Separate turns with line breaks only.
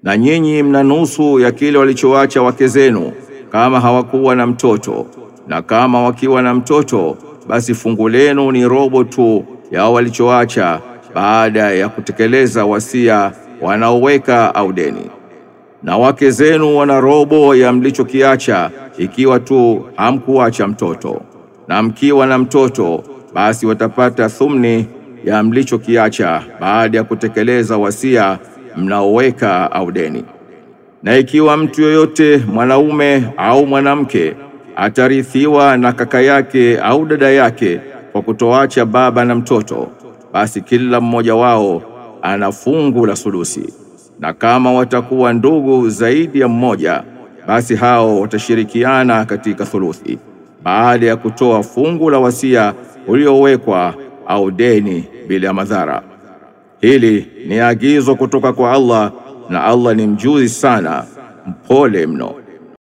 Na nyinyi mna nusu ya kile walichoacha wake zenu kama hawakuwa na mtoto, na kama wakiwa na mtoto basi fungu lenu ni robo tu ya walichoacha baada ya kutekeleza wasia wanaoweka au deni. Na wake zenu wana robo ya mlichokiacha ikiwa tu hamkuacha mtoto, na mkiwa na mtoto basi watapata thumni ya mlichokiacha baada ya kutekeleza wasia mnaoweka au deni. Na ikiwa mtu yoyote mwanaume au mwanamke atarithiwa na kaka yake au dada yake kwa kutoacha baba na mtoto, basi kila mmoja wao ana fungu la sulusi. Na kama watakuwa ndugu zaidi ya mmoja, basi hao watashirikiana katika thuluthi baada ya kutoa fungu la wasia uliowekwa au deni bila madhara. Hili ni agizo kutoka kwa Allah, na Allah ni mjuzi sana, mpole mno.